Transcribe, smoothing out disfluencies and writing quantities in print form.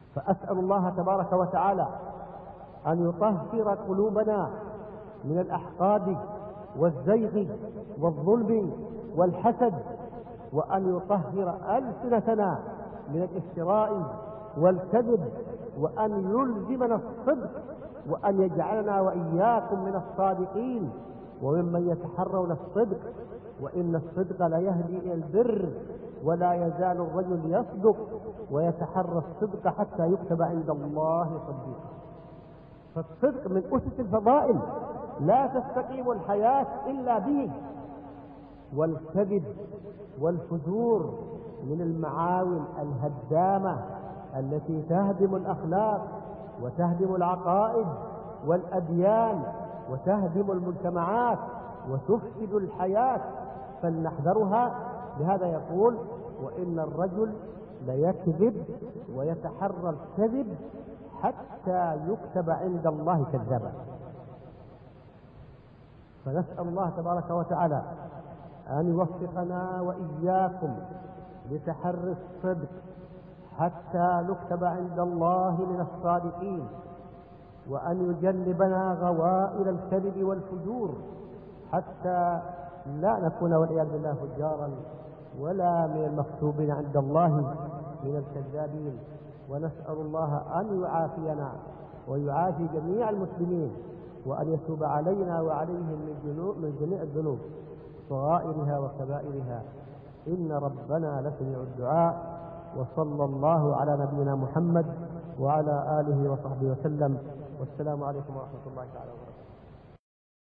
فأسأل الله تبارك وتعالى أن يطهر قلوبنا من الأحقاد والزيغ والظلم والحسد، وأن يطهر ألسنتنا من الافتراء والكذب، وأن يلزمنا الصدق، وأن يجعلنا وإياكم من الصادقين وممن يتحرون الصدق. وإن الصدق لا يهدي إلى البر، ولا يزال الرجل يصدق ويتحرى الصدق حتى يكتب عند الله صديقا. فالصدق من أسس الفضائل، لا تستقيم الحياة إلا به. والكذب والفجور من المعاول الهدامة التي تهدم الأخلاق وتهدم العقائد والأديان وتهدم المجتمعات وتفسد الحياة، فلنحذرها. لهذا يقول: وإن الرجل ليكذب ويتحرى الكذب حتى يكتب عند الله كذابا. فنسأل الله تبارك وتعالى أن يوفقنا وإياكم لتحري الصدق حتى نكتب عند الله من الصادقين، وأن يجنبنا غوائل الكذب والفجور حتى لا نكون والعياذ بالله فجارا ولا من المكتوبين عند الله من الكذابين. ونسأل الله أن يعافينا ويعافي جميع المسلمين، وأن يتوب علينا وعليهم من جميع الذنوب صغائرها وكبائرها، إن ربنا لسميع الدعاء. وصلى الله على نبينا محمد وعلى آله وصحبه وسلم، والسلام عليكم ورحمة الله تعالى وبركاته.